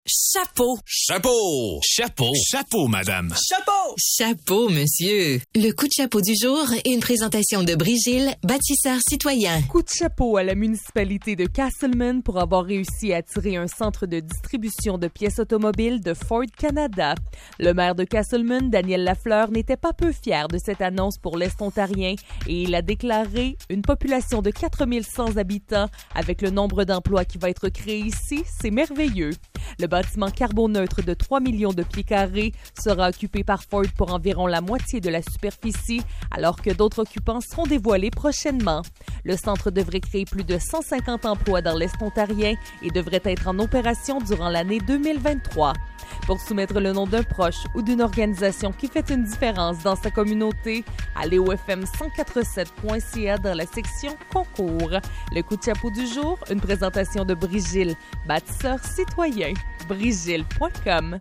Chapeau. Chapeau. Chapeau. Chapeau, madame. Chapeau. Chapeau, monsieur. Le coup de chapeau du jour est une présentation de Brigil, bâtisseur citoyen. Coup de chapeau à la municipalité de Castleman pour avoir réussi à attirer un centre de distribution de pièces automobiles de Ford Canada. Le maire de Castleman, Daniel Lafleur, n'était pas peu fier de cette annonce pour l'Est ontarien et il a déclaré « Une population de 4100 habitants avec le nombre d'emplois qui va être créé ici, c'est merveilleux. » Le bâtiment carboneutre de 3 millions de pieds carrés sera occupé par Ford pour environ la moitié de la superficie, alors que d'autres occupants seront dévoilés prochainement. Le centre devrait créer plus de 150 emplois dans l'Est ontarien et devrait être en opération durant l'année 2023. Pour soumettre le nom d'un proche ou d'une organisation qui fait une différence dans sa communauté, allez au fm1047.ca dans la section concours. Le coup de chapeau du jour, une présentation de Brigil, bâtisseur citoyen. Brigil.com